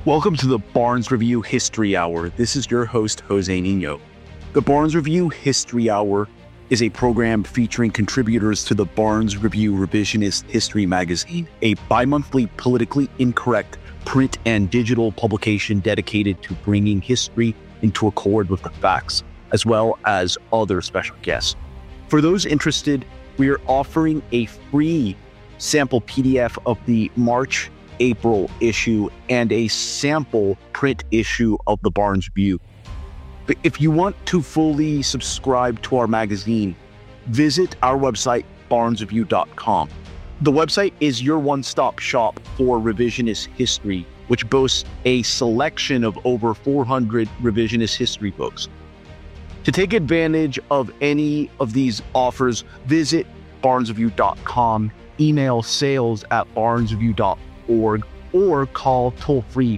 Welcome to the Barnes Review History Hour. This is your host, Jose Nino. The Barnes Review History Hour is a program featuring contributors to the Barnes Review Revisionist History magazine, a bi-monthly politically incorrect print and digital publication dedicated to bringing history into accord with the facts, as well as other special guests. For those interested, we are offering a free sample PDF of the March-April issue and a sample print issue of the Barnes Review. But if you want to fully subscribe to our magazine, visit our website, barnesreview.com. The website is your one-stop shop for revisionist history, which boasts a selection of over 400 revisionist history books. To take advantage of any of these offers, visit barnesreview.com, email sales@barnesreview.org, or call toll-free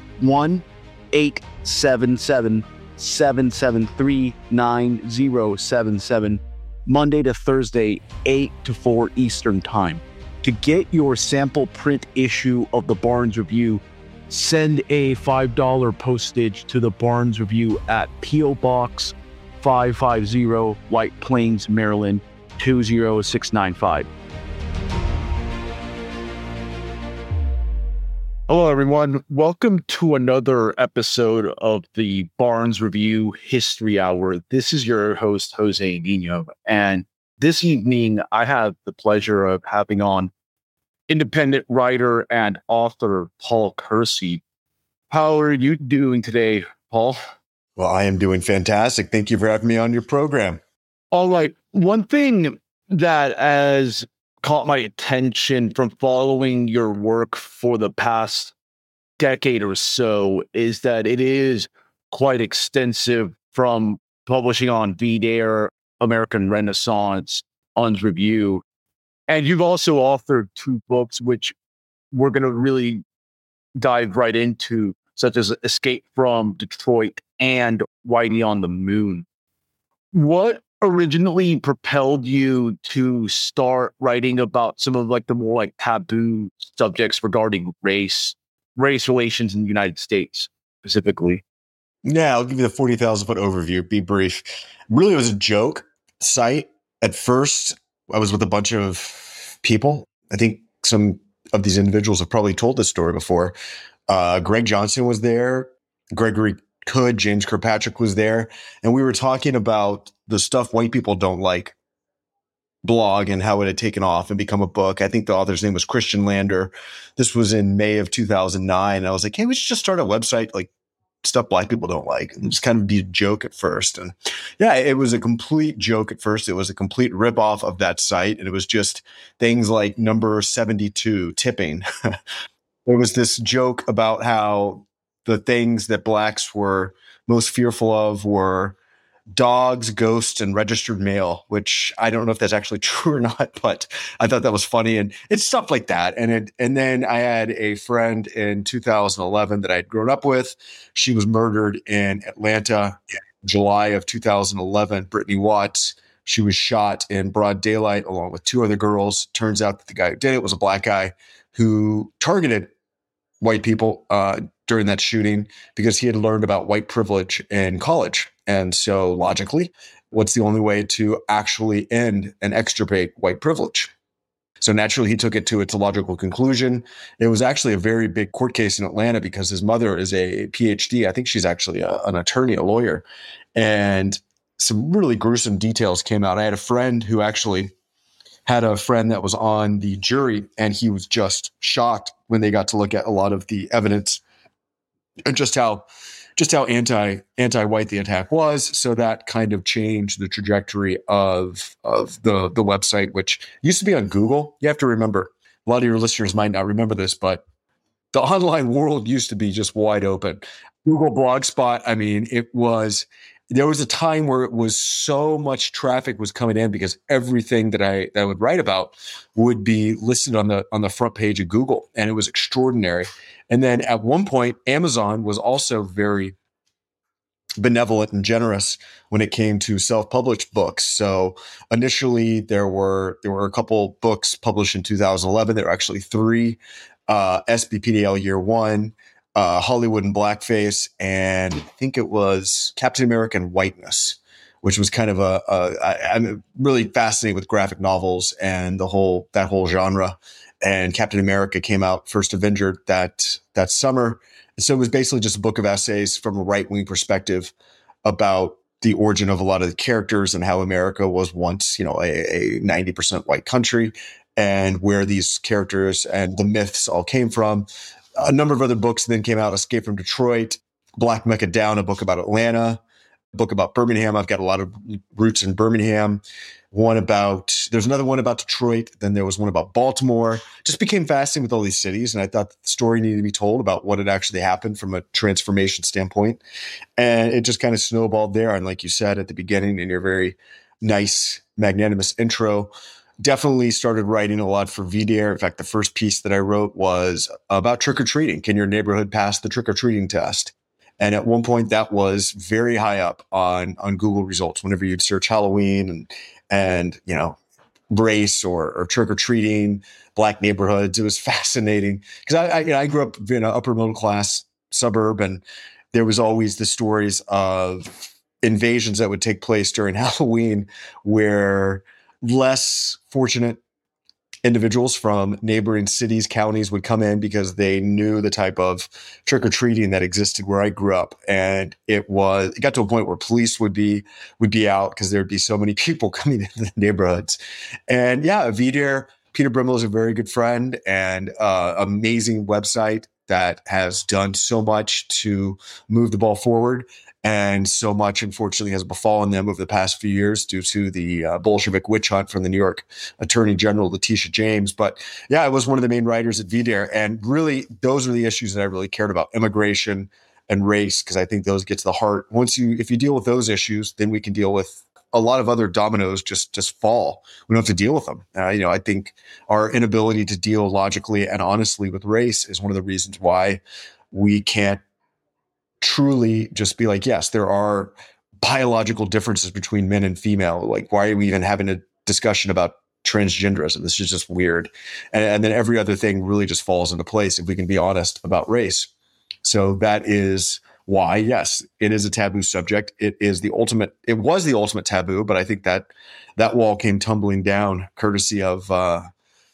1-877-773-9077, Monday to Thursday, 8 to 4 Eastern Time. To get your sample print issue of the Barnes Review, send a $5 postage to the Barnes Review at P.O. Box 550, White Plains, Maryland, 20695. Hello, everyone. Welcome to another episode of the Barnes Review History Hour. This is your host, Jose Nino. And this evening, I have the pleasure of having on independent writer and author Paul Kersey. How are you doing today, Paul? Well, I am doing fantastic. Thank you for having me on your program. All right. One thing that has caught my attention from following your work for the past decade or so is that it is quite extensive, from publishing on VDare, American Renaissance, Barnes Review. And you've also authored two books, which we're going to really dive right into, such as Escape from Detroit and Whitey on the Moon. What originally propelled you to start writing about some of the more taboo subjects regarding race relations in the United States specifically? Yeah, I'll give you the 40,000 foot overview, be brief. Really, it was a joke site. At first, I was with a bunch of people. I think some of these individuals have probably told this story before. Greg Johnson was there. Gregory Hood, James Kirkpatrick was there. And we were talking about the Stuff White People Don't Like blog and how it had taken off and become a book. I think the author's name was Christian Lander. This was in May of 2009. I was like, hey, we should just start a website like Stuff Black People Don't Like. And just kind of be a joke at first. And yeah, it was a complete joke at first. It was a complete ripoff of that site. And it was just things like number 72, tipping. There was this joke about how the things that blacks were most fearful of were dogs, ghosts, and registered mail, which I don't know if that's actually true or not, but I thought that was funny. And it's stuff like that. And then I had a friend in 2011 that I had grown up with. She was murdered in Atlanta in July of 2011, Brittany Watts. She was shot in broad daylight along with two other girls. Turns out that the guy who did it was a black guy who targeted white people during that shooting because he had learned about white privilege in college. And so logically, what's the only way to actually end and extirpate white privilege? So naturally, he took it to its logical conclusion. It was actually a very big court case in Atlanta because his mother is a PhD. I think she's actually an attorney, a lawyer. And some really gruesome details came out. I had a friend who actually had a friend that was on the jury, and he was just shocked when they got to look at a lot of the evidence and just how anti-white the attack was. So that kind of changed the trajectory of the website, which used to be on Google. You have to remember, a lot of your listeners might not remember this, but the online world used to be just wide open. Google Blogspot, I mean, there was a time where it was so much traffic was coming in because everything that I would write about would be listed on the front page of Google, and it was extraordinary. And then at one point, Amazon was also very benevolent and generous when it came to self-published books. So initially, there were a couple books published in 2011. There were actually three. SBPDL Year One, Hollywood and Blackface, and I think it was Captain America and Whiteness, which was kind of I'm really fascinated with graphic novels and that whole genre. And Captain America came out, First Avenger, that summer. And so it was basically just a book of essays from a right-wing perspective about the origin of a lot of the characters and how America was once, a 90% white country, and where these characters and the myths all came from. A number of other books then came out: Escape from Detroit, Black Mecca Down, a book about Atlanta, a book about Birmingham. I've got a lot of roots in Birmingham. There's another one about Detroit. Then there was one about Baltimore. Just became fascinated with all these cities. And I thought the story needed to be told about what had actually happened from a transformation standpoint. And it just kind of snowballed there. And like you said at the beginning in your very nice, magnanimous intro, definitely started writing a lot for VDare. In fact, the first piece that I wrote was about trick-or-treating. Can your neighborhood pass the trick-or-treating test? And at one point that was very high up on Google results. Whenever you'd search Halloween and race or trick-or-treating, Black neighborhoods, it was fascinating. Because I grew up in an upper middle class suburb, and there was always the stories of invasions that would take place during Halloween where less fortunate individuals from neighboring cities, counties would come in because they knew the type of trick-or-treating that existed where I grew up. And it got to a point where police would be out because there'd be so many people coming into the neighborhoods. And yeah, VDare, Peter Brimmel is a very good friend and amazing website that has done so much to move the ball forward. And so much, unfortunately, has befallen them over the past few years due to the Bolshevik witch hunt from the New York Attorney General, Letitia James. But yeah, I was one of the main writers at VDare. And really, those are the issues that I really cared about: immigration and race, because I think those get to the heart. If you deal with those issues, then we can deal with a lot of other dominoes just fall. We don't have to deal with them. I think our inability to deal logically and honestly with race is one of the reasons why we can't truly just be like, yes, there are biological differences between men and female. Like, why are we even having a discussion about transgenderism? This is just weird. And then every other thing really just falls into place if we can be honest about race. So that is why, yes, it is a taboo subject. It was the ultimate taboo, but I think that wall came tumbling down courtesy of a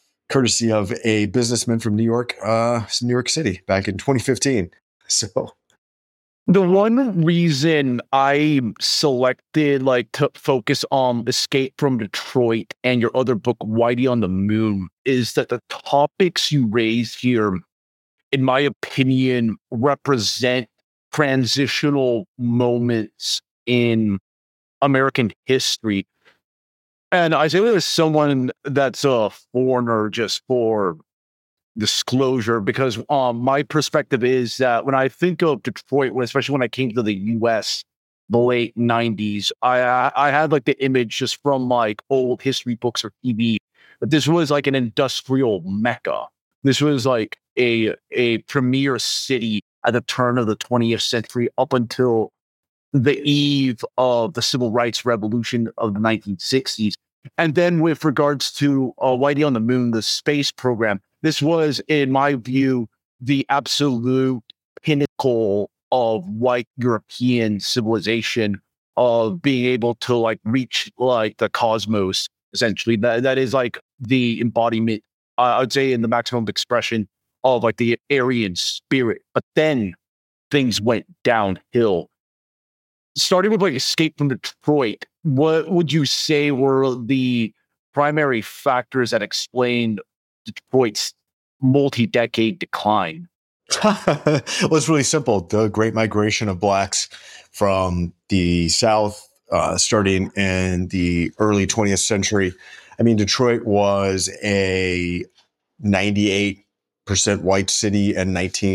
businessman from New York City back in 2015. So the one reason I selected to focus on Escape from Detroit and your other book, Whitey on the Moon, is that the topics you raise here, in my opinion, represent transitional moments in American history. And I say that as someone that's a foreigner, just for disclosure, because my perspective is that when I think of Detroit, especially when I came to the US, the late 90s, I had the image just from old history books or TV, that this was an industrial mecca. This was a premier city at the turn of the 20th century up until the eve of the Civil Rights Revolution of the 1960s. And then with regards to Whitey on the Moon, the space program, this was, in my view, the absolute pinnacle of white European civilization, of being able to reach the cosmos, essentially. That is the embodiment, I would say, in the maximum expression of the Aryan spirit. But then things went downhill. Starting with Escape from Detroit, what would you say were the primary factors that explained Detroit's multi-decade decline? Well, it's really simple. The Great Migration of Blacks from the South, starting in the early 20th century. I mean, Detroit was a 98% white city in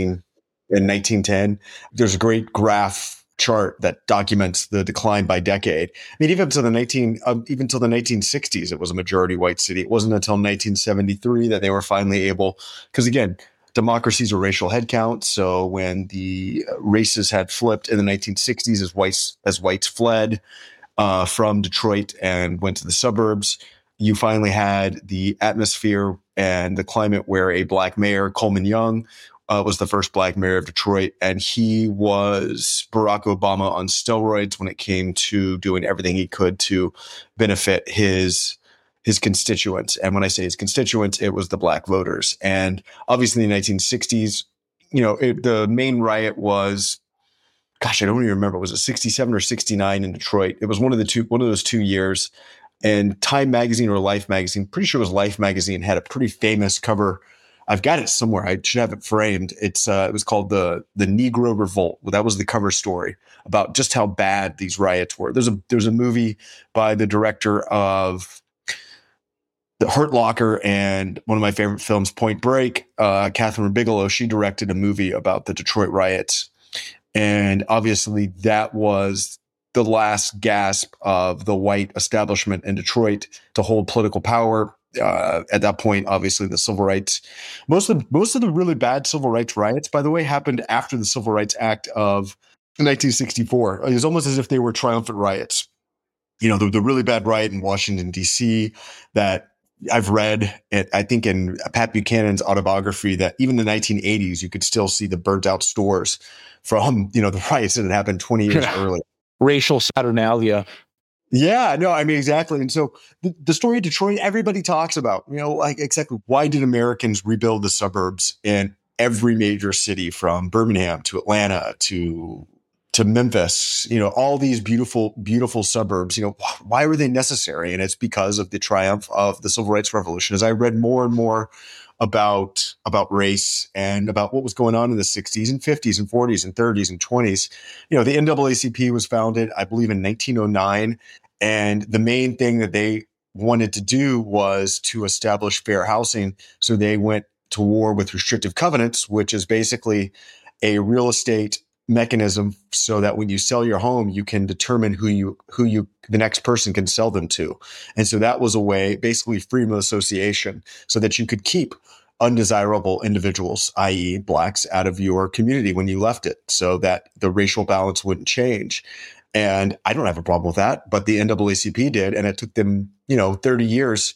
1910. There's a great graph chart that documents the decline by decade. I mean, even until the 1960s, it was a majority white city. It wasn't until 1973 that they were finally able, because again, democracy's a racial headcount. So when the races had flipped in the 1960s, as whites fled from Detroit and went to the suburbs, you finally had the atmosphere and the climate where a Black mayor, Coleman Young, was the first black mayor of Detroit, and he was Barack Obama on steroids when it came to doing everything he could to benefit his constituents. And when I say his constituents, it was the black voters. And obviously in the 1960s, the main riot was, gosh, I don't even remember. Was it 67 or 69 in Detroit? It was one of those 2 years. And Time Magazine or Life Magazine, pretty sure it was Life Magazine, had a pretty famous cover. I've got it somewhere. I should have it framed. It was called the Negro Revolt. Well, that was the cover story about just how bad these riots were. There's a movie by the director of The Hurt Locker and one of my favorite films, Point Break. Catherine Bigelow, she directed a movie about the Detroit riots. And obviously that was the last gasp of the white establishment in Detroit to hold political power. At that point, obviously, the civil rights, most of the really bad civil rights riots, by the way, happened after the Civil Rights Act of 1964. It was almost as if they were triumphant riots. The really bad riot in Washington, D.C. that I've read, I think in Pat Buchanan's autobiography, that even in the 1980s, you could still see the burnt out stores from, the riots that had happened 20 years earlier. Racial Saturnalia. Yeah, no, I mean, exactly. And so the story of Detroit, everybody talks about, exactly why did Americans rebuild the suburbs in every major city from Birmingham to Atlanta to Memphis, all these beautiful, beautiful suburbs, why were they necessary? And it's because of the triumph of the Civil Rights Revolution. As I read more and more about race and about what was going on in the 60s and 50s and 40s and 30s and 20s. The NAACP was founded, I believe, in 1909. And the main thing that they wanted to do was to establish fair housing. So they went to war with restrictive covenants, which is basically a real estate mechanism so that when you sell your home, you can determine who the next person can sell them to. And so that was a way, basically freedom of association, so that you could keep undesirable individuals, i.e. blacks, out of your community when you left it, so that the racial balance wouldn't change. And I don't have a problem with that, but the NAACP did. And it took them, 30 years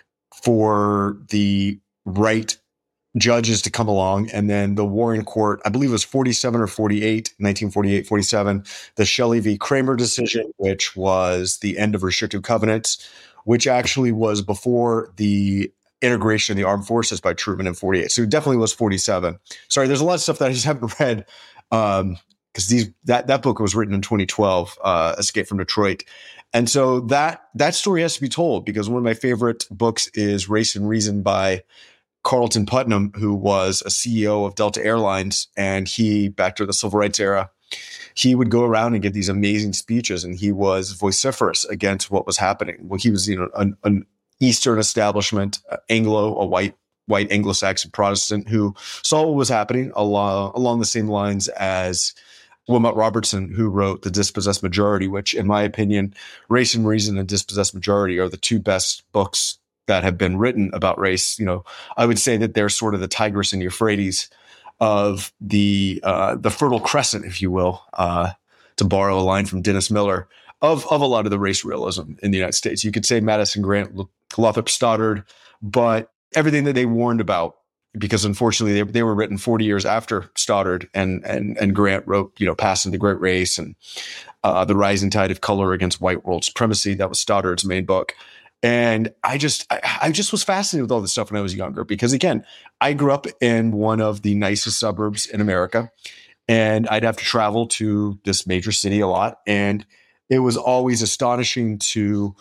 for the right judges to come along. And then the Warren Court, I believe it was 47 or 48, 1948, 47, the Shelley v. Kramer decision, which was the end of restrictive covenants, which actually was before the integration of the armed forces by Truman in 48. So it definitely was 47. Sorry, there's a lot of stuff that I just haven't read because that book was written in 2012, Escape from Detroit. And so that story has to be told, because one of my favorite books is Race and Reason by Carlton Putnam, who was a CEO of Delta Airlines, and he, back to the civil rights era, he would go around and give these amazing speeches, and he was vociferous against what was happening. Well, he was, an Eastern establishment, a white Anglo-Saxon Protestant who saw what was happening along the same lines as Wilmot Robertson, who wrote The Dispossessed Majority, which, in my opinion, Race and Reason and Dispossessed Majority are the two best books that have been written about race. I would say that they're sort of the Tigris and Euphrates of the Fertile Crescent, if you will, to borrow a line from Dennis Miller, of a lot of the race realism in the United States. You could say Madison Grant, Lothrop Stoddard, but everything that they warned about, because unfortunately they were written 40 years after Stoddard and Grant wrote, Passing the Great Race and The Rising Tide of Color Against White World Supremacy. That was Stoddard's main book. And I just was fascinated with all this stuff when I was younger, because again, I grew up in one of the nicest suburbs in America, and I'd have to travel to this major city a lot. And it was always astonishing to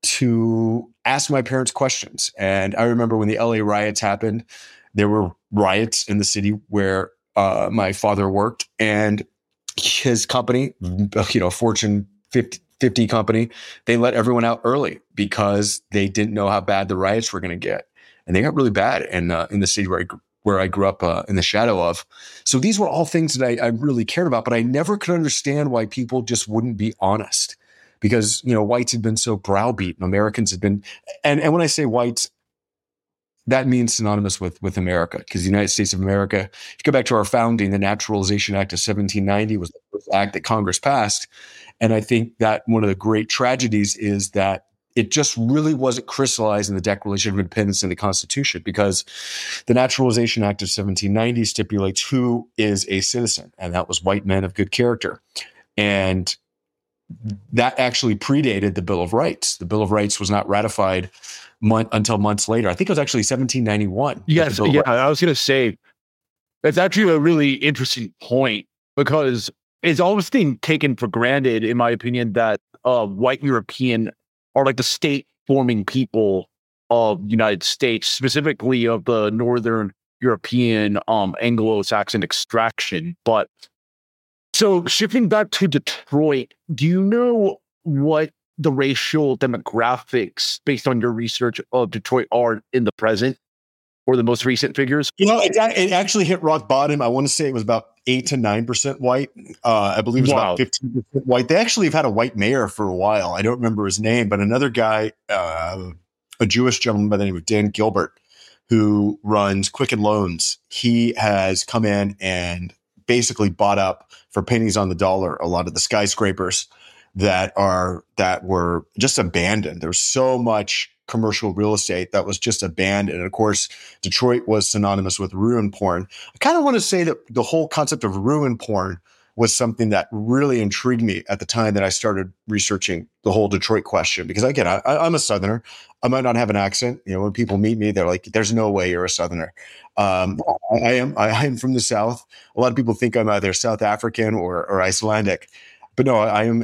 ask my parents questions. And I remember when the LA riots happened, there were riots in the city where my father worked, and his company, Fortune 50 company, they let everyone out early because they didn't know how bad the riots were going to get. And they got really bad in the city where I grew up in the shadow of. So these were all things that I really cared about, but I never could understand why people just wouldn't be honest, because, whites had been so browbeaten. Americans had been, and when I say whites, that means synonymous with America, because the United States of America, if you go back to our founding, the Naturalization Act of 1790 was the first act that Congress passed. And I think that one of the great tragedies is that it just really wasn't crystallized in the Declaration of Independence and the Constitution, because the Naturalization Act of 1790 stipulates who is a citizen, and that was white men of good character. And that actually predated the Bill of Rights. The Bill of Rights was not ratified until months later. I think it was actually 1791. Yes, yeah, I was going to say, that's actually a really interesting point, because it's always been taken for granted, in my opinion, that white European are like the state-forming people of the United States, specifically of the Northern European Anglo-Saxon extraction. But so shifting back to Detroit, do you know what the racial demographics, based on your research of Detroit, are in the present or the most recent figures? It actually hit rock bottom. I want to say it was about 8 to 9% white. I believe it was about 15% white. They actually have had a white mayor for a while. I don't remember his name, but another guy, a Jewish gentleman by the name of Dan Gilbert, who runs Quicken Loans, he has come in and basically bought up for pennies on the dollar a lot of the skyscrapers that were just abandoned. There was so much commercial real estate that was just abandoned. And of course, Detroit was synonymous with ruin porn. I kind of want to say that the whole concept of ruin porn was something that really intrigued me at the time that I started researching the whole Detroit question. Because again, I'm a Southerner. I might not have an accent. When people meet me, they're like, "There's no way you're a Southerner." I am from the South. A lot of people think I'm either South African or Icelandic, but no, I am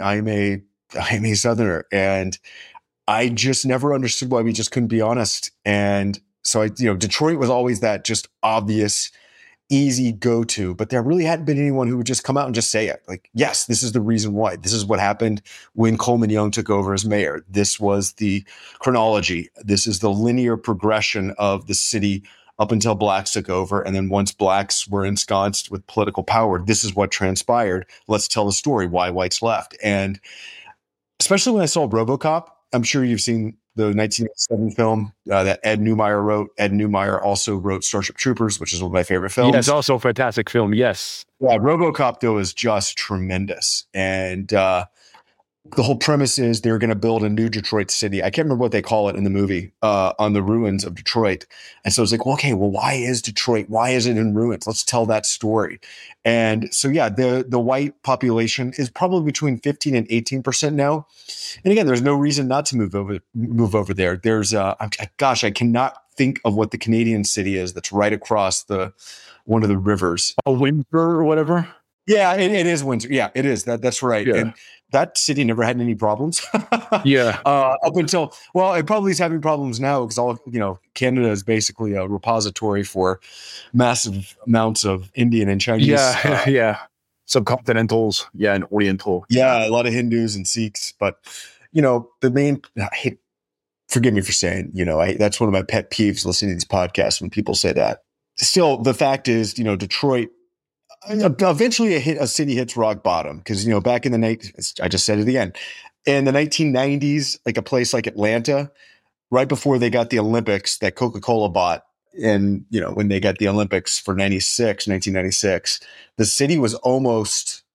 a Southerner, and I just never understood why we just couldn't be honest. And so Detroit was always that just obvious, easy go-to, but there really hadn't been anyone who would just come out and just say it. Like, yes, this is the reason why. This is what happened when Coleman Young took over as mayor. This was the chronology. This is the linear progression of the city up until blacks took over. And then once blacks were ensconced with political power, this is what transpired. Let's tell the story why whites left. And especially when I saw RoboCop, I'm sure you've seen the 1987 film that Ed Neumeyer wrote. Ed Neumeyer also wrote Starship Troopers, which is one of my favorite films. Yeah, it's also a fantastic film, yes. Yeah, RoboCop, though, is just tremendous. And the whole premise is they're going to build a new Detroit city. I can't remember what they call it in the movie, on the ruins of Detroit. And so it's like, well, okay, well, why is Detroit? Why is it in ruins? Let's tell that story. And so, yeah, the white population is probably between 15 and 18% now. And again, there's no reason not to move over there. There's, I cannot think of what the Canadian city is that's right across one of the rivers. A Windsor or whatever? Yeah, it is Windsor. Yeah, it is. That's right. Yeah. And that city never had any problems. Yeah. Up until, well, it probably is having problems now because Canada is basically a repository for massive amounts of Indian and Chinese. Yeah. Yeah. Subcontinentals. Yeah. And Oriental. Yeah. A lot of Hindus and Sikhs. But, the main, forgive me for saying, that's one of my pet peeves listening to these podcasts when people say that. Still, the fact is, Detroit, eventually a city hits rock bottom because, back in the night, I just said it again, in the 1990s, like a place like Atlanta, right before they got the Olympics that Coca-Cola bought. And, when they got the Olympics for 1996, the city was almost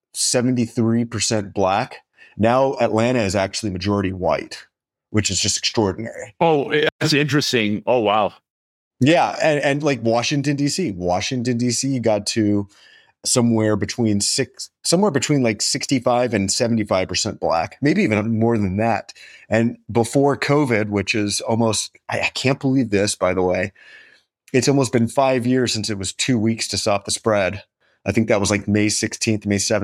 73% black. Now Atlanta is actually majority white, which is just extraordinary. Oh, that's interesting. Oh, wow. Yeah. And like Washington, D.C. got to somewhere between like 65 and 75% black, maybe even more than that. And before COVID, which is almost, I can't believe this, by the way, it's almost been 5 years since it was 2 weeks to stop the spread. I think that was like March 16th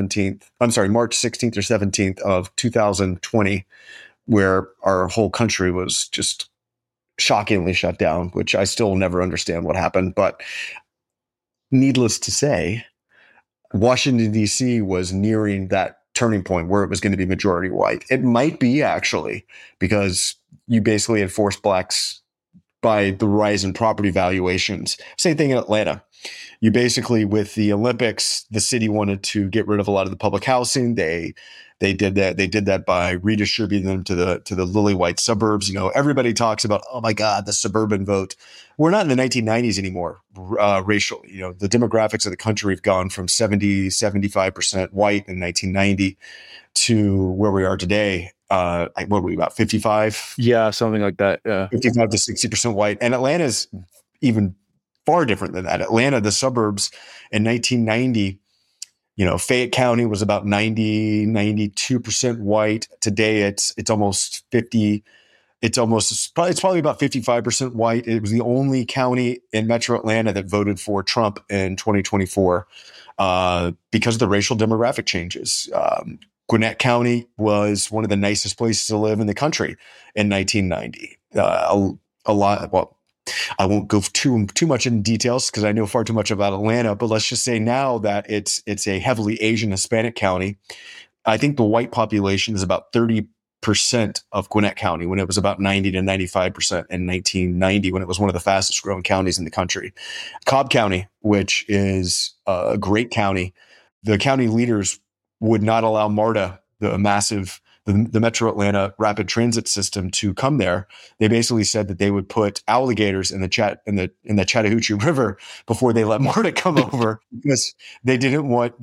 or 17th of 2020, where our whole country was just shockingly shut down, which I still never understand what happened. But needless to say, Washington, D.C. was nearing that turning point where it was going to be majority white. It might be actually because you basically enforced blacks by the rise in property valuations. Same thing in Atlanta. You basically, with the Olympics, the city wanted to get rid of a lot of the public housing. They did that. They did that by redistributing them to the lily white suburbs. Everybody talks about, oh my God, the suburban vote. We're not in the 1990s anymore. Racially, the demographics of the country have gone from 75% white in 1990 to where we are today. what were we, about 55? Yeah, something like that. Yeah. 55 to 60% white. And Atlanta's even far different than that. Atlanta, the suburbs in 1990, Fayette County was about 92% white. Today it's almost 50. It's probably about 55% white. It was the only county in Metro Atlanta that voted for Trump in 2024 because of the racial demographic changes. Gwinnett County was one of the nicest places to live in the country in 1990. A lot. Well, I won't go too much in details because I know far too much about Atlanta. But let's just say now that it's a heavily Asian Hispanic county. I think the white population is about 30% of Gwinnett County, when it was about 90 to 95% in 1990, when it was one of the fastest growing counties in the country. Cobb County, which is a great county, the county leaders would not allow MARTA, the Metro Atlanta rapid transit system, to come there. They basically said that they would put alligators in the Chattahoochee River before they let MARTA come over, because they didn't want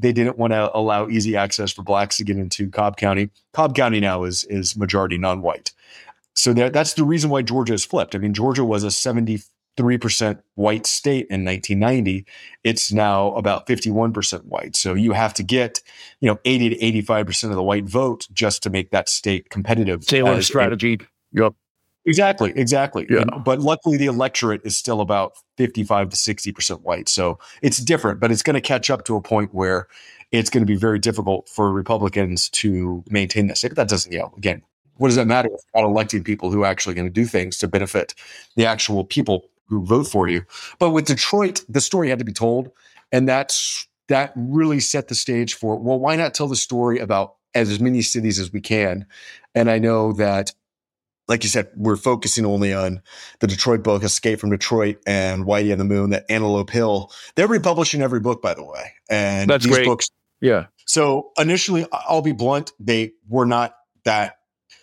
to allow easy access for blacks to get into Cobb County. Cobb County now is majority non-white. So that's the reason why Georgia is flipped. I mean, Georgia was a 73% white state in 1990. It's now about 51% white. So you have to get, 80 to 85% of the white vote just to make that state competitive. Taylor strategy. Yep. Exactly. Yeah. But luckily the electorate is still about 55 to 60% white. So it's different, but it's going to catch up to a point where it's going to be very difficult for Republicans to maintain that state. But that doesn't, again, what does that matter if you're not electing people who are actually going to do things to benefit the actual people who vote for you? But with Detroit, the story had to be told. And that really set the stage for, well, why not tell the story about as many cities as we can? And I know that, like you said, we're focusing only on the Detroit book, Escape from Detroit, and Whitey on the Moon, that Antelope Hill. They're republishing every book, by the way. And that's these great. Books. Yeah. So initially, I'll be blunt, they were not that.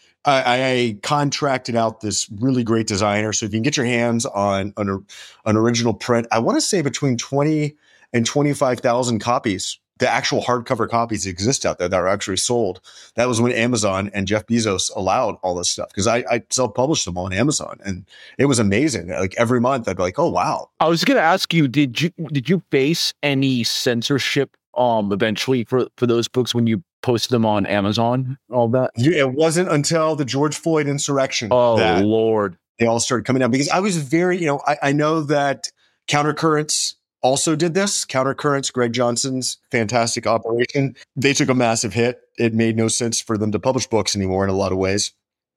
I contracted out this really great designer. So if you can get your hands on an original print, I want to say between 20 and 25,000 copies, the actual hardcover copies exist out there that are actually sold. That was when Amazon and Jeff Bezos allowed all this stuff, because I self-published them on Amazon, and it was amazing. Like every month I'd be like, oh, wow. I was going to ask you, did you face any censorship eventually for those books when you posted them on Amazon, all that? Yeah, it wasn't until the George Floyd insurrection. Oh, Lord. They all started coming down, because I was very, I know that Countercurrents also did this. Countercurrents, Greg Johnson's fantastic operation. They took a massive hit. It made no sense for them to publish books anymore in a lot of ways,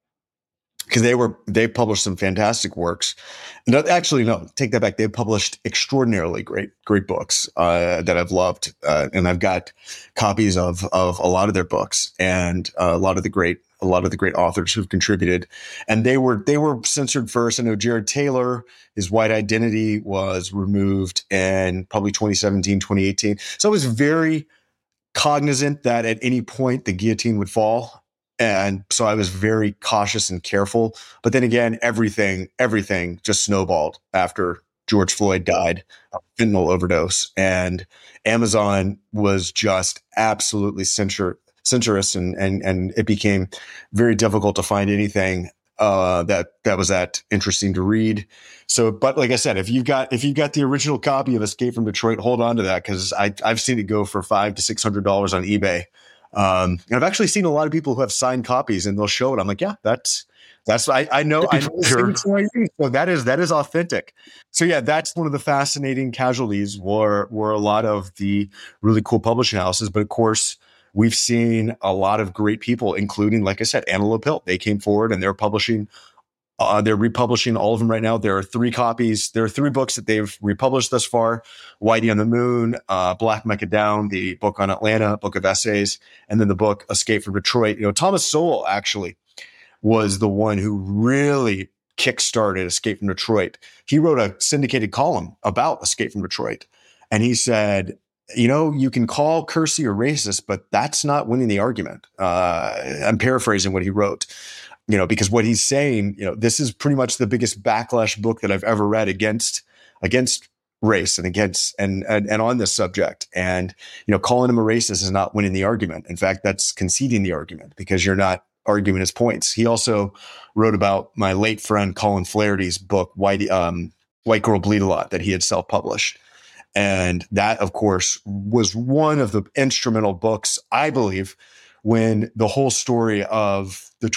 because they published some fantastic works. No, actually, no, take that back. They published extraordinarily great books that I've loved, and I've got copies of a lot of their books, and a lot of the great authors who've contributed. And they were censored first. I know Jared Taylor, his white identity was removed in probably 2017, 2018. So I was very cognizant that at any point the guillotine would fall. And so I was very cautious and careful. But then again, everything just snowballed after George Floyd died of fentanyl overdose. And Amazon was just absolutely censorious, and it became very difficult to find anything that was that interesting to read. So, but like I said, if you've got the original copy of Escape from Detroit, hold on to that, because I've seen it go for $500 to $600 on eBay. And I've actually seen a lot of people who have signed copies, and they'll show it. I'm like, yeah, that's I know. Sure. So that is authentic. So yeah, that's one of the fascinating casualties were a lot of the really cool publishing houses. But of course, we've seen a lot of great people, including, like I said, Antelope Hill. They came forward and they're publishing. They're republishing all of them right now. There are 3 copies. There are 3 books that they've republished thus far: Whitey on the Moon, Black Mecca Down, the book on Atlanta, book of essays, and then the book Escape from Detroit. Thomas Sowell actually was the one who really kickstarted Escape from Detroit. He wrote a syndicated column about Escape from Detroit, and he said, you can call Kersey a racist, but that's not winning the argument. I'm paraphrasing what he wrote. Because what he's saying, this is pretty much the biggest backlash book that I've ever read against race and against and on this subject. And calling him a racist is not winning the argument. In fact, that's conceding the argument, because you're not arguing his points. He also wrote about my late friend Colin Flaherty's book, White Girl Bleed a Lot, that he had self-published. And that, of course, was one of the instrumental books, I believe, when the whole story of the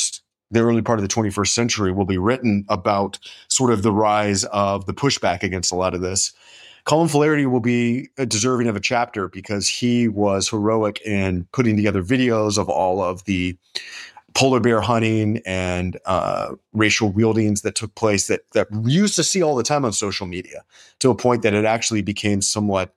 early part of the 21st century will be written about sort of the rise of the pushback against a lot of this. Colin Flaherty will be deserving of a chapter because he was heroic in putting together videos of all of the polar bear hunting and racial wieldings that took place that we used to see all the time on social media, to a point that it actually became somewhat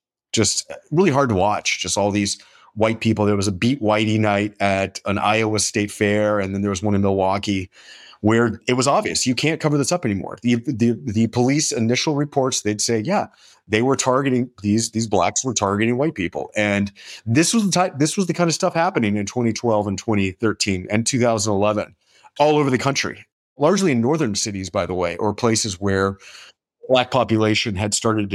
just really hard to watch. Just all these white people. There was a Beat Whitey night at an Iowa State Fair, and then there was one in Milwaukee, where it was obvious you can't cover this up anymore. The police initial reports, they'd say, yeah, they were targeting these blacks were targeting white people, and this was the kind of stuff happening in 2012 and 2013 and 2011 all over the country, largely in northern cities, by the way, or places where Black population had started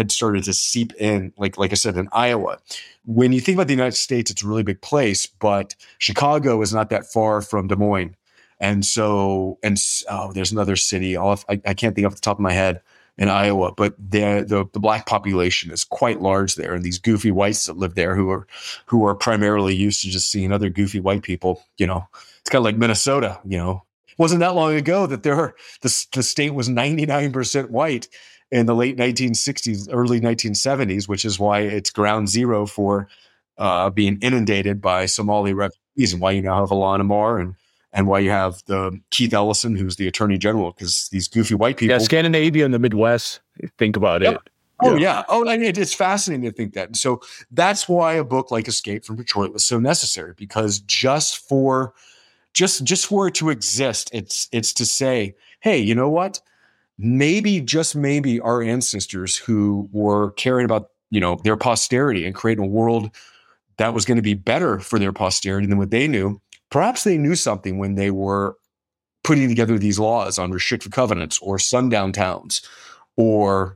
to seep in, like I said, in Iowa. When you think about the United States, it's a really big place, but Chicago is not that far from Des Moines. And so, there's another city. I can't think off the top of my head in Iowa, but the Black population is quite large there, and these goofy whites that live there who are primarily used to just seeing other goofy white people. It's kind of like Minnesota. Wasn't that long ago that the state was 99% white in the late 1960s, early 1970s, which is why it's ground zero for being inundated by Somali refugees, and why you now have Ilhan Omar and why you have the Keith Ellison, who's the attorney general, because these goofy white people. Yeah, Scandinavia and the Midwest. Think about it. Oh, yeah. Oh, I mean, it's fascinating to think that. And so that's why a book like Escape from Detroit was so necessary, because just for it to exist, it's to say, hey, you know what? Maybe, just maybe, our ancestors who were caring about, their posterity and creating a world that was going to be better for their posterity than what they knew. Perhaps they knew something when they were putting together these laws on restricted covenants or sundown towns, or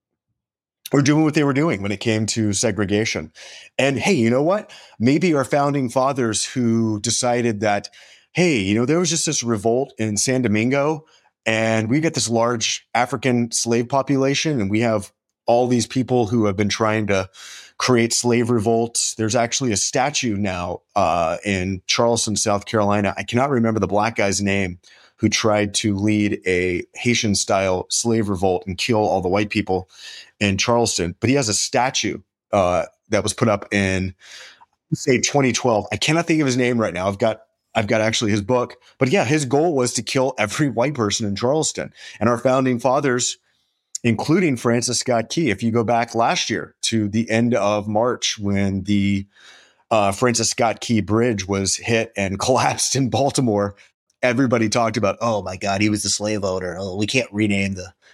doing what they were doing when it came to segregation. And hey, you know what? Maybe our founding fathers who decided that, hey, there was just this revolt in San Domingo, and we got this large African slave population, and we have all these people who have been trying to create slave revolts. There's actually a statue now in Charleston, South Carolina. I cannot remember the black guy's name who tried to lead a Haitian-style slave revolt and kill all the white people in Charleston. But he has a statue that was put up in, say, 2012. I cannot think of his name right now. I've got actually his book. But yeah, his goal was to kill every white person in Charleston. And our founding fathers, including Francis Scott Key, if you go back last year to the end of March when the Francis Scott Key Bridge was hit and collapsed in Baltimore, everybody talked about, oh my God, he was the slave owner. Oh, we can't rename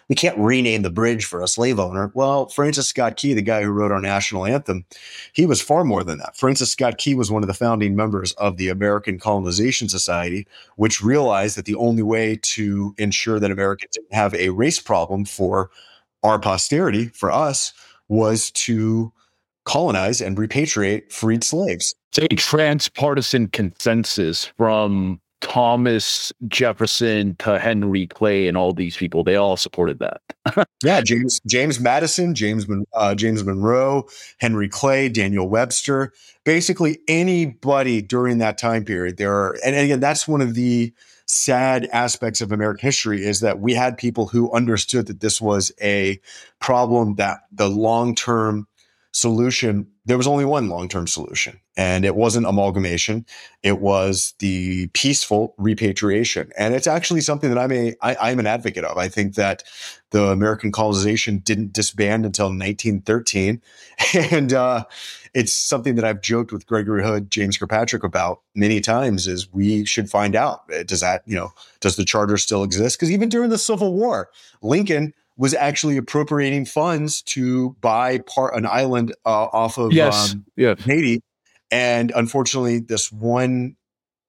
the bridge for a slave owner. Well, Francis Scott Key, the guy who wrote our national anthem, he was far more than that. Francis Scott Key was one of the founding members of the American Colonization Society, which realized that the only way to ensure that Americans didn't have a race problem for our posterity, for us, was to colonize and repatriate freed slaves. It's a transpartisan consensus from Thomas Jefferson to Henry Clay and all these people. They all supported that. Yeah, James Madison, James Monroe, Henry Clay, Daniel Webster, basically anybody during that time period. And again, that's one of the sad aspects of American history, is that we had people who understood that this was a problem, that the long-term solution, there was only one long-term solution, and it wasn't amalgamation. It was the peaceful repatriation. And it's actually something that I'm an advocate of. I think that the American colonization didn't disband until 1913. And it's something that I've joked with Gregory Hood, James Kirkpatrick about many times, is we should find out, does the charter still exist? Because even during the Civil War, Lincoln was actually appropriating funds to buy an island off of Haiti. And unfortunately, this one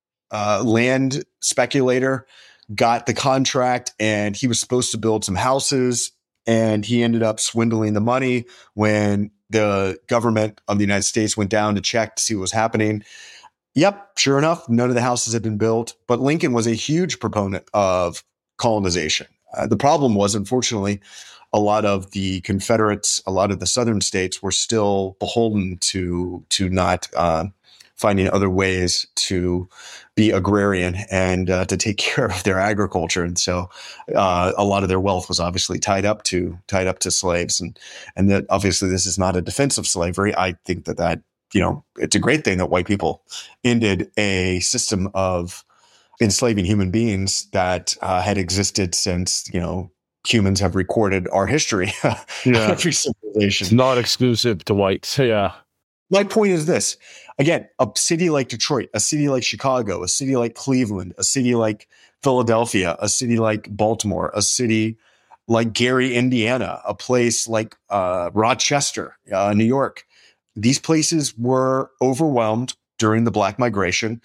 land speculator got the contract, and he was supposed to build some houses, and he ended up swindling the money when the government of the United States went down to check to see what was happening. Yep, sure enough, none of the houses had been built, but Lincoln was a huge proponent of colonization. The problem was, unfortunately, a lot of the Confederates, a lot of the southern states were still beholden to not finding other ways to be agrarian and to take care of their agriculture, and so a lot of their wealth was obviously tied up to slaves, and that obviously this is not a defense of slavery. I think that it's a great thing that white people ended a system of enslaving human beings that had existed since humans have recorded our history. Yeah. Every civilization. It's not exclusive to whites. Yeah. My point is this. Again, a city like Detroit, a city like Chicago, a city like Cleveland, a city like Philadelphia, a city like Baltimore, a city like Gary, Indiana, a place like Rochester, New York. These places were overwhelmed during the Black migration,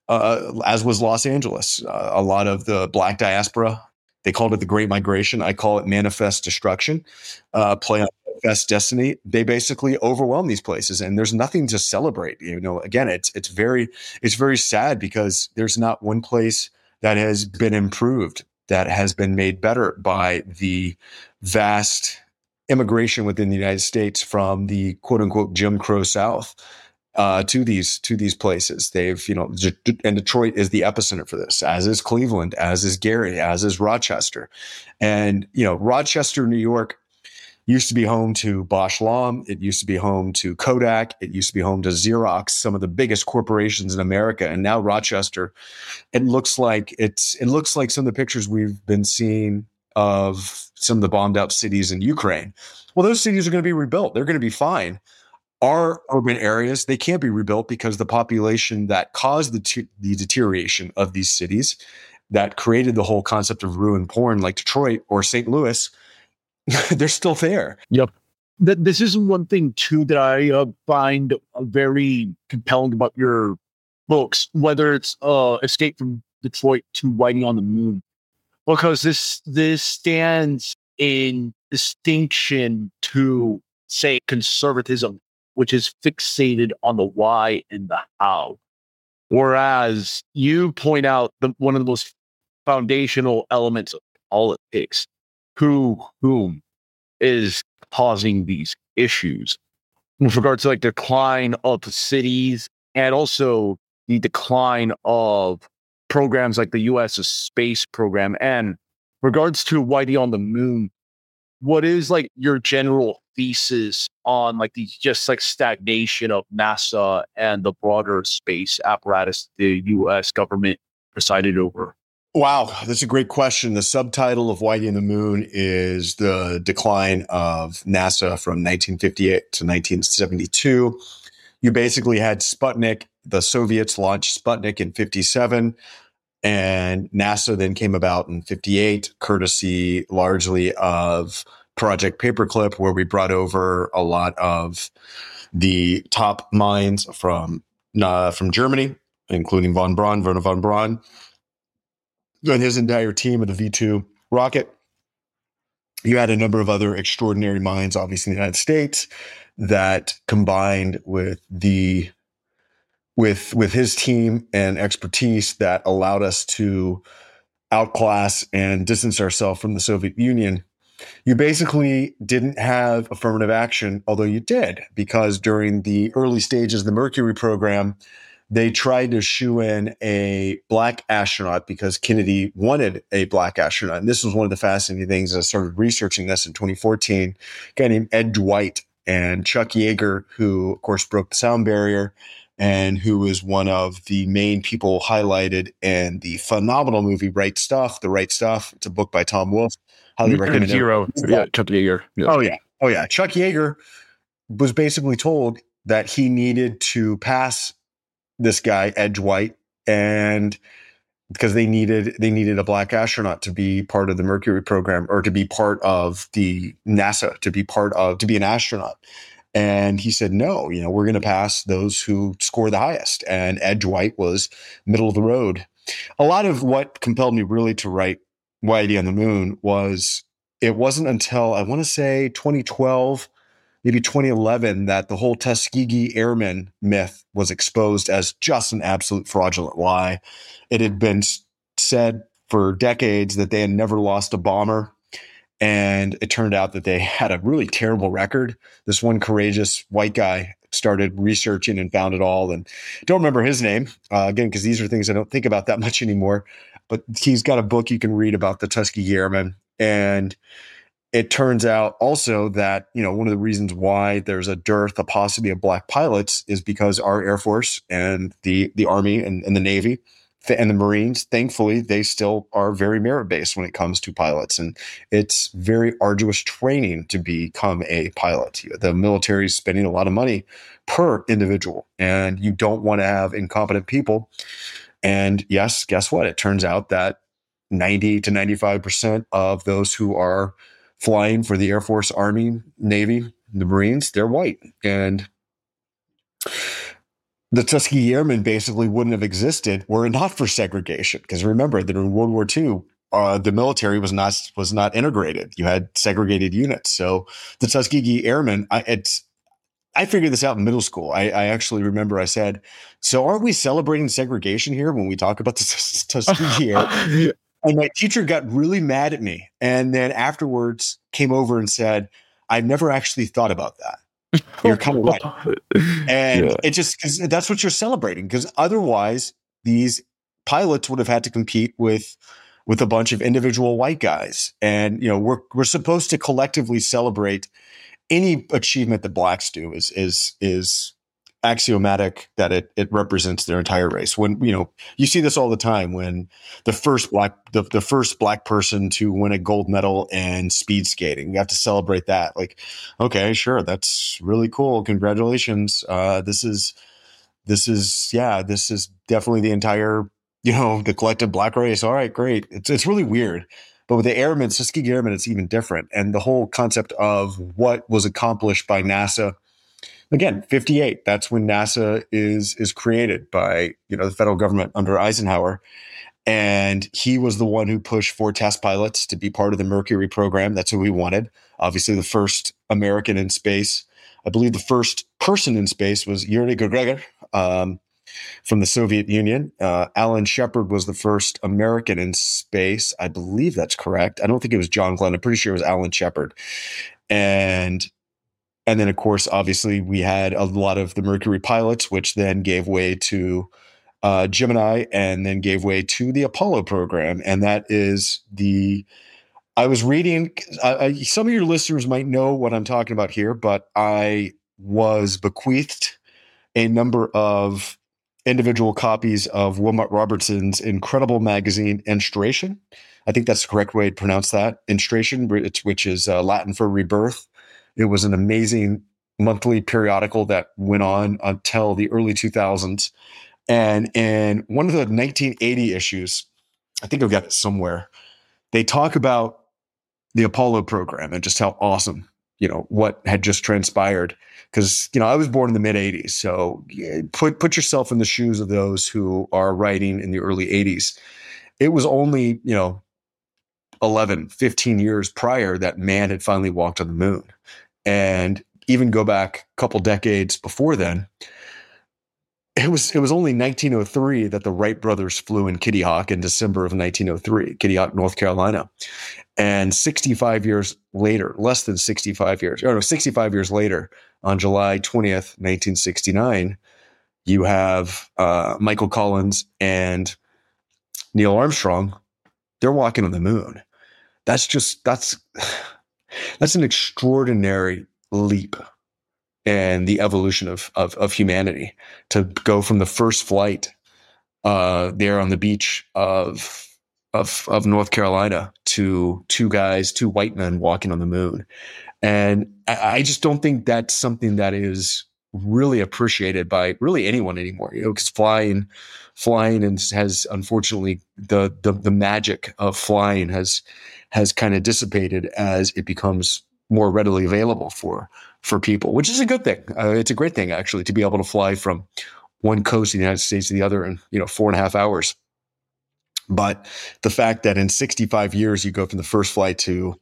as was Los Angeles. A lot of the Black diaspora, they called it the Great Migration. I call it manifest destruction, play on manifest destiny. They basically overwhelm these places, and there's nothing to celebrate. Again, it's very sad because there's not one place that has been improved, that has been made better by the vast immigration within the United States from the quote unquote Jim Crow South to these places. They've, and Detroit is the epicenter for this, as is Cleveland, as is Gary, as is Rochester. And, Rochester, New York used to be home to Bosch Lomb. It used to be home to Kodak. It used to be home to Xerox, some of the biggest corporations in America. And now Rochester, it looks like some of the pictures we've been seeing of some of the bombed out cities in Ukraine. Well, those cities are going to be rebuilt. They're going to be fine. Our urban areas, they can't be rebuilt because the population that caused the deterioration of these cities, that created the whole concept of ruin porn, like Detroit or St. Louis, they're still there. Yep. This is one thing too that I find very compelling about your books, whether it's Escape from Detroit to Whitey on the Moon, because this stands in distinction to, say, conservatism, which is fixated on the why and the how. Whereas you point out one of the most foundational elements of politics, whom is causing these issues with regards to like decline of the cities and also the decline of programs like the U.S. space program. And regards to Whitey on the Moon, what is like your general thesis on like the just like stagnation of NASA and the broader space apparatus the U.S. government presided over? Wow, that's a great question. The subtitle of Whitey and the Moon is the decline of NASA from 1958 to 1972. You basically had Sputnik. The Soviets launched Sputnik in 57, and NASA then came about in 58, courtesy largely of Project Paperclip, where we brought over a lot of the top minds from Germany, including Werner von Braun, and his entire team of the V2 rocket. You had a number of other extraordinary minds, obviously in the United States, that combined with his team and expertise that allowed us to outclass and distance ourselves from the Soviet Union. You basically didn't have affirmative action, although you did, because during the early stages of the Mercury program, they tried to shoe in a black astronaut because Kennedy wanted a black astronaut. And this was one of the fascinating things. I started researching this in 2014. A guy named Ed Dwight and Chuck Yeager, who, of course, broke the sound barrier and who was one of the main people highlighted in the phenomenal movie Right Stuff, The Right Stuff. It's a book by Tom Wolfe. Highly recommend it. Zero. Yeah, Chuck Yeager. Yeah. Oh, yeah. Chuck Yeager was basically told that he needed to pass this guy, Ed Dwight, and because they needed a black astronaut to be part of the Mercury program, or to be part of the NASA, to be an astronaut. And he said, no, we're going to pass those who score the highest. And Ed Dwight was middle of the road. A lot of what compelled me really to write Whitey on the Moon was, it wasn't until I want to say 2012 maybe 2011 that the whole Tuskegee Airmen myth was exposed as just an absolute fraudulent lie. It had been said for decades that they had never lost a bomber. And it turned out that they had a really terrible record. This one courageous white guy started researching and found it all. And don't remember his name, again, because these are things I don't think about that much anymore. But he's got a book you can read about the Tuskegee Airmen. And it turns out also that, one of the reasons why there's a paucity of black pilots is because our Air Force and the Army and the Navy and the Marines, thankfully, they still are very merit-based when it comes to pilots. And it's very arduous training to become a pilot. The military is spending a lot of money per individual, and you don't want to have incompetent people. And yes, guess what? It turns out that 90 to 95% of those who are flying for the Air Force, Army, Navy, the Marines, they're white. And the Tuskegee Airmen basically wouldn't have existed were it not for segregation. Because remember that in World War II, the military was not integrated. You had segregated units. So the Tuskegee Airmen, I figured this out in middle school. I actually remember I said, so aren't we celebrating segregation here when we talk about the Tuskegee Airmen? And my teacher got really mad at me. And then afterwards came over and said, I've never actually thought about that. You're kind of right. And it just, because that's what you're celebrating. Because otherwise, these pilots would have had to compete with a bunch of individual white guys. And, we're supposed to collectively celebrate any achievement that blacks do is axiomatic, that it represents their entire race. When, you see this all the time when the first black person to win a gold medal in speed skating, you have to celebrate that. Like, okay, sure. That's really cool. Congratulations. This is definitely the entire, the collective black race. All right, great. It's really weird. But with the Airmen, Tuskegee Airmen, it's even different. And the whole concept of what was accomplished by NASA, again, 58, that's when NASA is created by, the federal government under Eisenhower. And he was the one who pushed for test pilots to be part of the Mercury program. That's who we wanted. Obviously, the first American in space. I believe the first person in space was Yuri Gagarin from the Soviet Union. Alan Shepard was the first American in space. I believe that's correct. I don't think it was John Glenn. I'm pretty sure it was Alan Shepard. And then, of course, obviously, we had a lot of the Mercury pilots, which then gave way to Gemini and then gave way to the Apollo program. And that is I was reading, some of your listeners might know what I'm talking about here, but I was bequeathed a number of individual copies of Wilmot Robertson's incredible magazine, Enstration. I think that's the correct way to pronounce that, Enstration, which is Latin for rebirth. It was an amazing monthly periodical that went on until the early 2000s. And in one of the 1980 issues, I think I've got it somewhere, they talk about the Apollo program and just how awesome, what had just transpired. Because, I was born in the mid 80s. So put yourself in the shoes of those who are writing in the early 80s. It was only, 11, 15 years prior that man had finally walked on the moon. And even go back a couple decades before then, it was only 1903 that the Wright brothers flew in Kitty Hawk in December of 1903, Kitty Hawk, North Carolina. And 65 years later, 65 years later, on July 20th, 1969, you have Michael Collins and Neil Armstrong. They're walking on the moon. That's an extraordinary leap in the evolution of humanity, to go from the first flight there on the beach of North Carolina to two white men walking on the moon. And I just don't think that's something that is really appreciated by really anyone anymore, because flying and has, unfortunately, the magic of flying has kind of dissipated as it becomes more readily available for people, which is a good thing. It's a great thing, actually, to be able to fly from one coast of the United States to the other in 4.5 hours. But the fact that in 65 years you go from the first flight to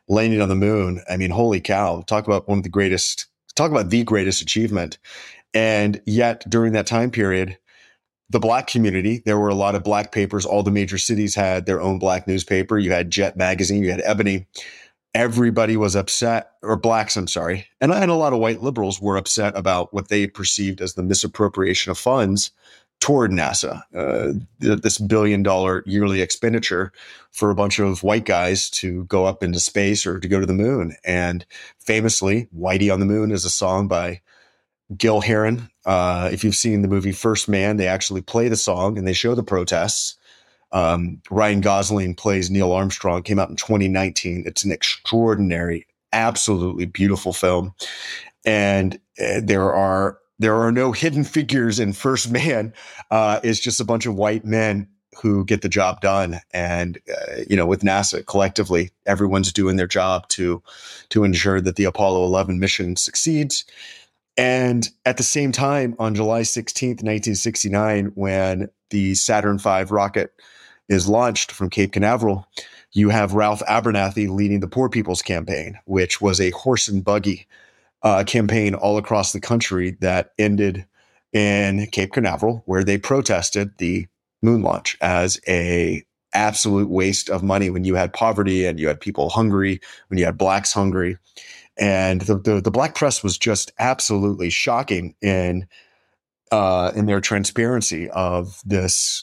landing on the moon. I mean, holy cow, talk about the greatest achievement. And yet during that time period, the Black community, there were a lot of Black papers. All the major cities had their own Black newspaper. You had Jet Magazine, you had Ebony. Everybody was upset, or Blacks, I'm sorry. And a lot of white liberals were upset about what they perceived as the misappropriation of funds toward NASA, this $1 billion yearly expenditure for a bunch of white guys to go up into space or to go to the moon. And famously, Whitey on the Moon is a song by Gil Heron. If you've seen the movie First Man, they actually play the song and they show the protests. Ryan Gosling plays Neil Armstrong, came out in 2019. It's an extraordinary, absolutely beautiful film. And there are no hidden figures in First Man. It's just a bunch of white men who get the job done. And, with NASA collectively, everyone's doing their job to ensure that the Apollo 11 mission succeeds. And at the same time, on July 16th, 1969, when the Saturn V rocket is launched from Cape Canaveral, you have Ralph Abernathy leading the Poor People's Campaign, which was a horse and buggy campaign all across the country that ended in Cape Canaveral, where they protested the moon launch as a absolute waste of money when you had poverty and you had people hungry, when you had Blacks hungry. And the Black press was just absolutely shocking in their transparency of this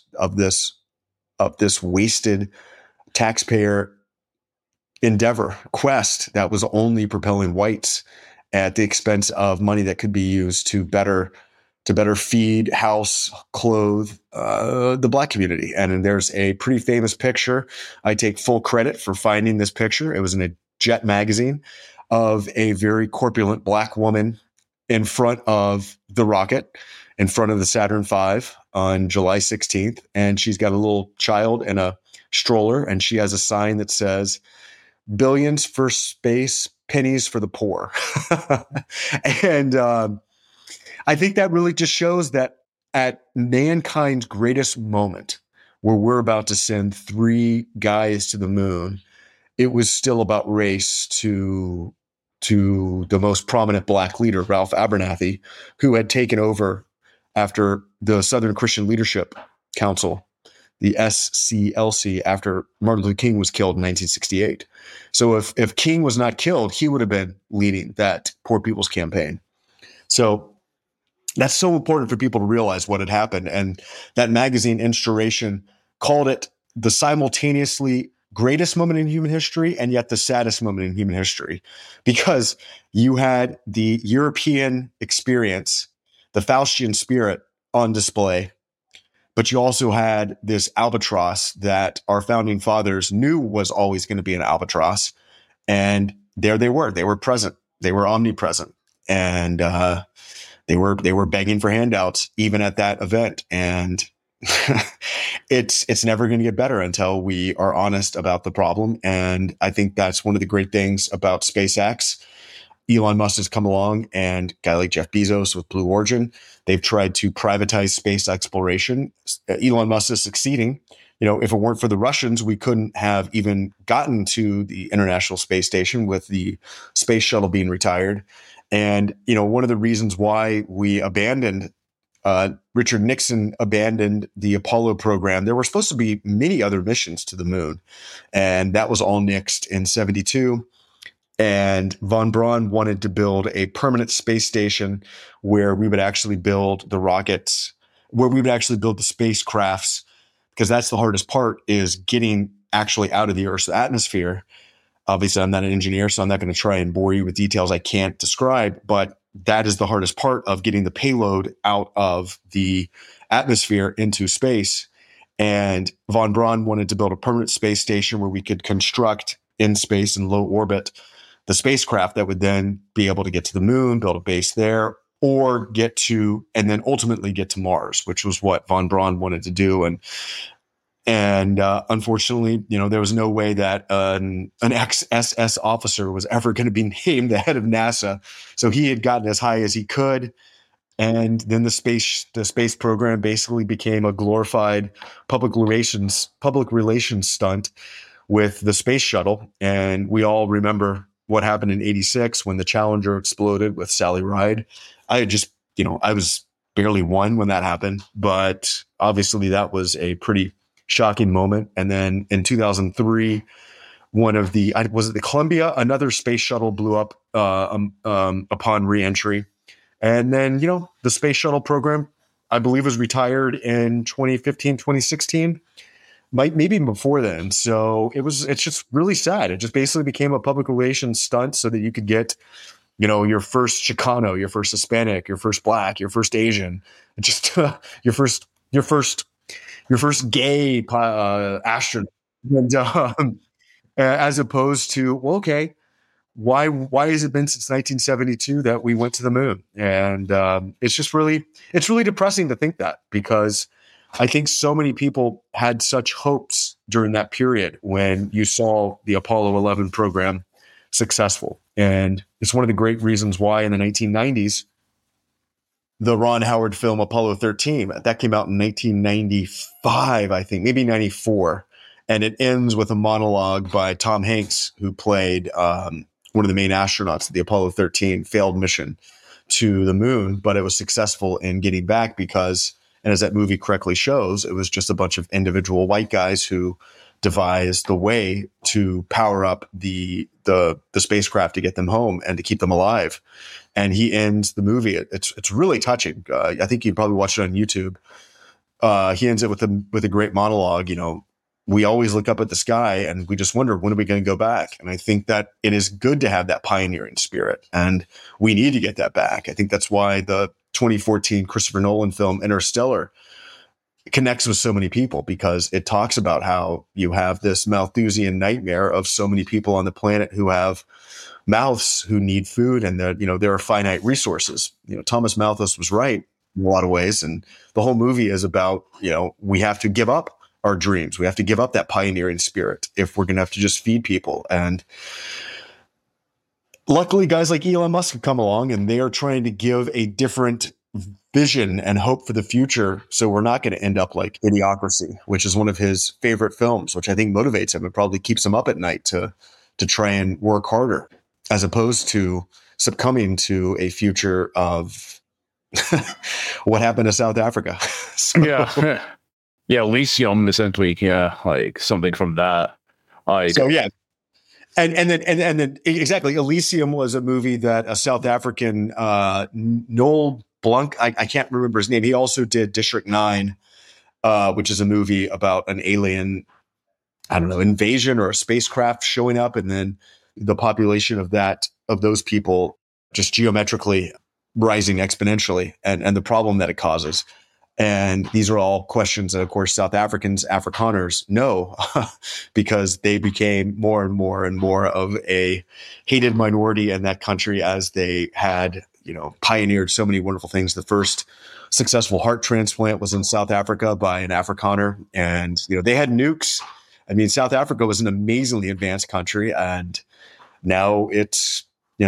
wasted taxpayer endeavor quest that was only propelling whites at the expense of money that could be used to better feed, house, clothe the Black community. And there's a pretty famous picture. I take full credit for finding this picture. It was in a Jet magazine of a very corpulent Black woman in front of the rocket, in front of the Saturn V on July 16th. And she's got a little child in a stroller, and she has a sign that says, "Billions for space, pennies for the poor." And I think that really just shows that at mankind's greatest moment, where we're about to send 3 guys to the moon, it was still about race to the most prominent Black leader, Ralph Abernathy, who had taken over after the Southern Christian Leadership Council, the SCLC, after Martin Luther King was killed in 1968. So if King was not killed, he would have been leading that Poor People's Campaign. So that's so important for people to realize what had happened. And that magazine, Instauration, called it the simultaneously greatest moment in human history and yet the saddest moment in human history, because you had the European experience, the Faustian spirit on display, but you also had this albatross that our founding fathers knew was always going to be an albatross. And there they were present. They were omnipresent. And they were begging for handouts even at that event. And it's never going to get better until we are honest about the problem. And I think that's one of the great things about SpaceX. Elon Musk has come along, and a guy like Jeff Bezos with Blue Origin, they've tried to privatize space exploration. Elon Musk is succeeding. If it weren't for the Russians, we couldn't have even gotten to the International Space Station with the space shuttle being retired. And, one of the reasons why we abandoned Richard Nixon abandoned the Apollo program. There were supposed to be many other missions to the moon, and that was all nixed in 1972. And von Braun wanted to build a permanent space station where we would actually build the rockets, where we would actually build the spacecrafts, because that's the hardest part, is getting actually out of the Earth's atmosphere. Obviously, I'm not an engineer, so I'm not going to try and bore you with details I can't describe, but that is the hardest part of getting the payload out of the atmosphere into space. And von Braun wanted to build a permanent space station where we could construct in space in low orbit the spacecraft that would then be able to get to the moon, build a base there, or and then ultimately get to Mars, which was what von Braun wanted to do. And unfortunately, there was no way that an ex-SS officer was ever going to be named the head of NASA. So he had gotten as high as he could. And then the space program basically became a glorified public relations stunt, with the space shuttle. And we all remember what happened in 86 when the Challenger exploded with Sally Ride. I had just, I was barely one when that happened, but obviously that was a pretty shocking moment. And then in 2003, was it the Columbia? Another space shuttle blew up upon reentry. And then, the space shuttle program, I believe, was retired in 2015, 2016. Maybe before then. So it's just really sad. It just basically became a public relations stunt so that you could get, your first Chicano, your first Hispanic, your first Black, your first Asian, just your first gay astronaut. And as opposed to, well, okay, why has it been since 1972 that we went to the moon? And it's really depressing to think that, because I think so many people had such hopes during that period when you saw the Apollo 11 program successful. And it's one of the great reasons why in the 1990s, the Ron Howard film Apollo 13, that came out in 1995, I think, maybe 94. And it ends with a monologue by Tom Hanks, who played one of the main astronauts of the Apollo 13 failed mission to the moon, but it was successful in getting back because, and as that movie correctly shows, it was just a bunch of individual white guys who devised the way to power up the spacecraft to get them home and to keep them alive. And he ends the movie. It's really touching. I think you probably watched it on YouTube. He ends it with a great monologue. We always look up at the sky and we just wonder, when are we going to go back? And I think that it is good to have that pioneering spirit, and we need to get that back. I think that's why the 2014 Christopher Nolan film Interstellar connects with so many people, because it talks about how you have this Malthusian nightmare of so many people on the planet who have mouths, who need food, and there are finite resources. Thomas Malthus was right in a lot of ways. And the whole movie is about, we have to give up our dreams. We have to give up that pioneering spirit if we're going to have to just feed people. And luckily, guys like Elon Musk have come along, and they are trying to give a different vision and hope for the future. So we're not going to end up like Idiocracy, which is one of his favorite films, which I think motivates him and probably keeps him up at night to try and work harder, as opposed to succumbing to a future of what happened to South Africa. Yeah, Elysium, essentially, like something from that. So yeah, and then exactly, Elysium was a movie that a South African Noel Blunk, I can't remember his name. He also did District 9, which is a movie about an alien, invasion or a spacecraft showing up, and then the population of those people just geometrically rising exponentially, and the problem that it causes. And these are all questions that, of course, South Africans, Afrikaners know, because they became more and more and more of a hated minority in that country as they had, pioneered so many wonderful things. The first successful heart transplant was in South Africa by an Afrikaner. And, they had nukes. I mean, South Africa was an amazingly advanced country. And now it's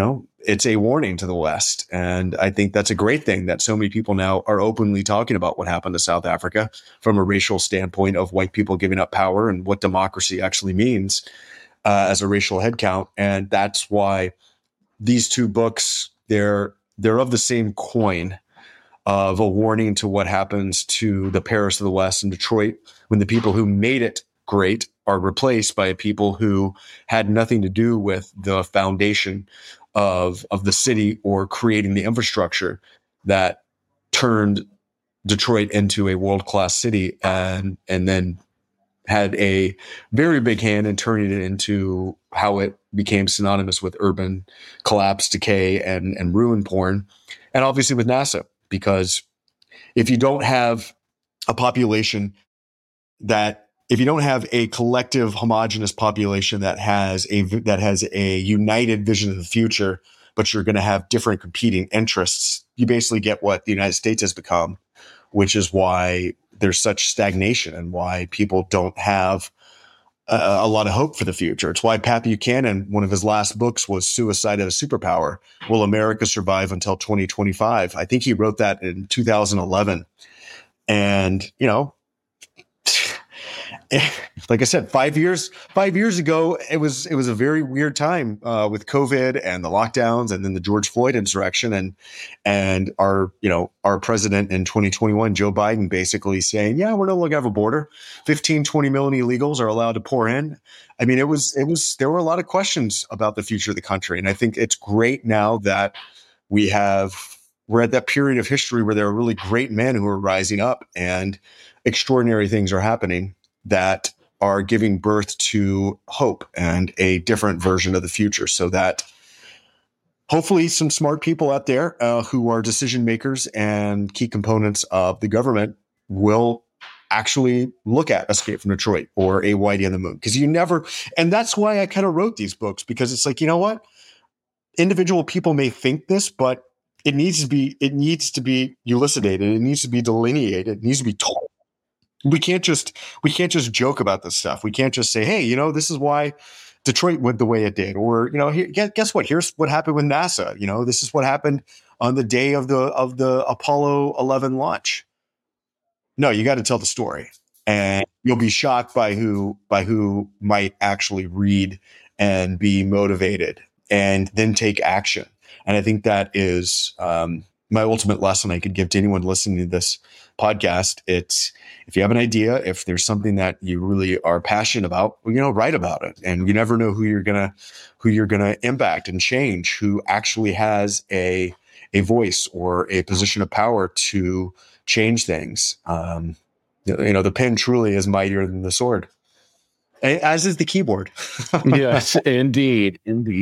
a warning to the West. And I think that's a great thing that so many people now are openly talking about what happened to South Africa from a racial standpoint of white people giving up power and what democracy actually means as a racial headcount. And that's why these two books, they're of the same coin of a warning to what happens to the Paris of the West and Detroit when the people who made it great are replaced by people who had nothing to do with the foundation of the city or creating the infrastructure that turned Detroit into a world-class city, and then had a very big hand in turning it into how it became synonymous with urban collapse, decay, and ruin porn. And obviously with NASA, because if you don't have a population if you don't have a collective homogenous population that has a united vision of the future, but you're going to have different competing interests, you basically get what the United States has become, which is why there's such stagnation and why people don't have a lot of hope for the future. It's why Pat Buchanan, one of his last books was Suicide of a Superpower. Will America Survive Until 2025? I think he wrote that in 2011. And, like I said, 5 years ago, it was a very weird time with COVID and the lockdowns, and then the George Floyd insurrection, and our president in 2021, Joe Biden, basically saying, yeah, we're no longer have a border. 15, 20 million illegals are allowed to pour in. I mean, there were a lot of questions about the future of the country, and I think it's great now that we're at that period of history where there are really great men who are rising up and extraordinary things are happening that are giving birth to hope and a different version of the future, so that hopefully some smart people out there who are decision makers and key components of the government will actually look at Escape from Detroit or A Whitey on the Moon. Because and that's why I kind of wrote these books, because it's like, you know what? Individual people may think this, but it needs to be elucidated. It needs to be delineated. It needs to be told. We can't just joke about this stuff. We can't just say, hey, this is why Detroit went the way it did. Or, guess what? Here's what happened with NASA. This is what happened on the day of the Apollo 11 launch. No, you got to tell the story. And you'll be shocked by who might actually read and be motivated and then take action. And I think that is my ultimate lesson I could give to anyone listening to this podcast. It's, if you have an idea, if there's something that you really are passionate about, write about it. And you never know who you're gonna impact and change, who actually has a voice or a position of power to change things. The pen truly is mightier than the sword, as is the keyboard. Yes, indeed.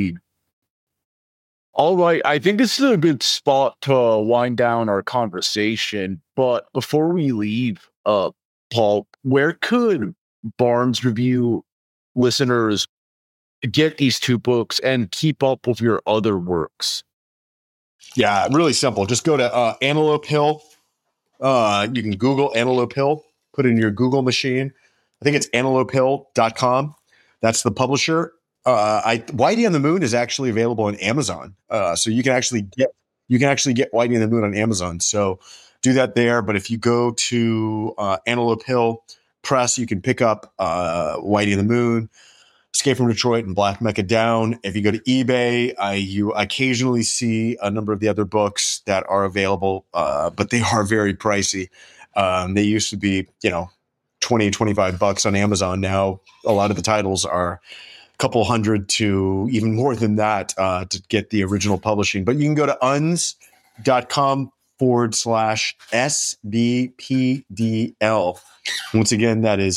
All right. I think this is a good spot to wind down our conversation. But before we leave, Paul, where could Barnes Review listeners get these two books and keep up with your other works? Yeah, really simple. Just go to Antelope Hill. You can Google Antelope Hill, put it in your Google machine. I think it's antelopehill.com. That's the publisher. Whitey on the Moon is actually available on Amazon. So you can actually get Whitey on the Moon on Amazon. So do that there. But if you go to Antelope Hill Press, you can pick up Whitey on the Moon, Escape from Detroit, and Black Mecca Down. If you go to eBay, you occasionally see a number of the other books that are available, but they are very pricey. They used to be, $20, $25 on Amazon. Now a lot of the titles are couple hundred to even more than that to get the original publishing. But you can go to unz.com/SBPDL. Once again, that is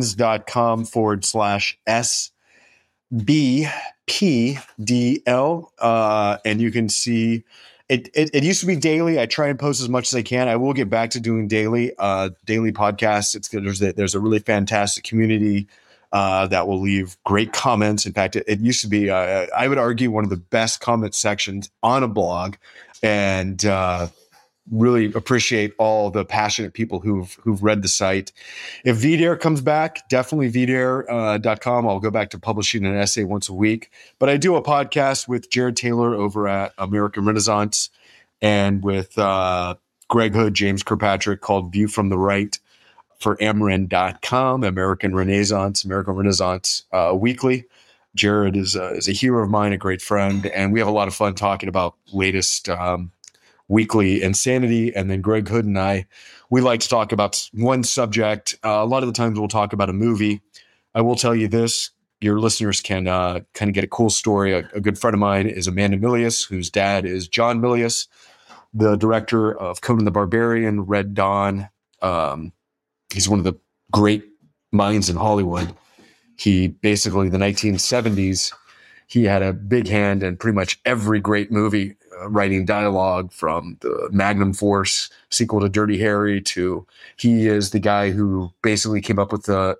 unz.com/SBPDL. And you can see it used to be daily. I try and post as much as I can. I will get back to doing daily podcasts. There's a really fantastic community that will leave great comments. In fact, it used to be, I would argue, one of the best comment sections on a blog, and really appreciate all the passionate people who've read the site. If VDare comes back, definitely VDare.com. I'll go back to publishing an essay once a week. But I do a podcast with Jared Taylor over at American Renaissance, and with Greg Hood, James Kirkpatrick, called View from the Right, for Ameren.com, American Renaissance Weekly. Jared is a hero of mine, a great friend, and we have a lot of fun talking about latest weekly insanity. And then Greg Hood and we like to talk about one subject. A lot of the times we'll talk about a movie. I will tell you this, your listeners can kind of get a cool story. A good friend of mine is Amanda Milius, whose dad is John Milius, the director of Conan the Barbarian, Red Dawn. He's one of the great minds in Hollywood. He basically, in the 1970s, he had a big hand in pretty much every great movie, writing dialogue, from the Magnum Force sequel to Dirty Harry to, he is the guy who basically came up with the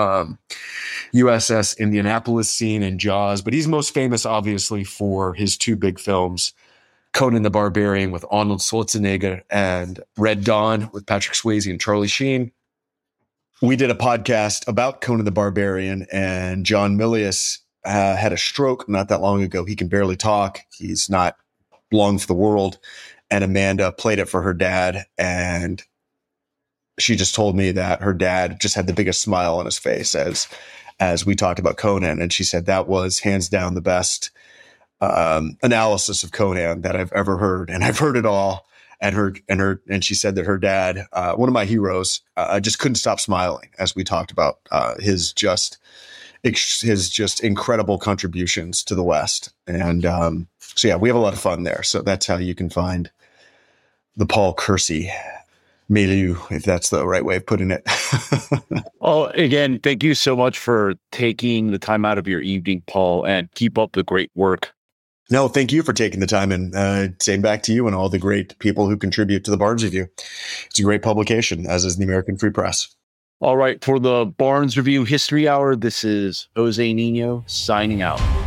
USS Indianapolis scene in Jaws. But he's most famous, obviously, for his two big films, Conan the Barbarian with Arnold Schwarzenegger and Red Dawn with Patrick Swayze and Charlie Sheen. We did a podcast about Conan the Barbarian, and John Milius had a stroke not that long ago. He can barely talk. He's not long for the world. And Amanda played it for her dad. And she just told me that her dad just had the biggest smile on his face as we talked about Conan. And she said that was hands down the best analysis of Conan that I've ever heard. And I've heard it all. And she said that her dad, one of my heroes, just couldn't stop smiling as we talked about his just incredible contributions to the West. And so, yeah, we have a lot of fun there. So that's how you can find the Paul Kersey milieu, if that's the right way of putting it. Oh, again, thank you so much for taking the time out of your evening, Paul, and keep up the great work. No, thank you for taking the time, and same back to you and all the great people who contribute to the Barnes Review. It's a great publication, as is the American Free Press. All right, for the Barnes Review History Hour, this is Jose Nino signing out.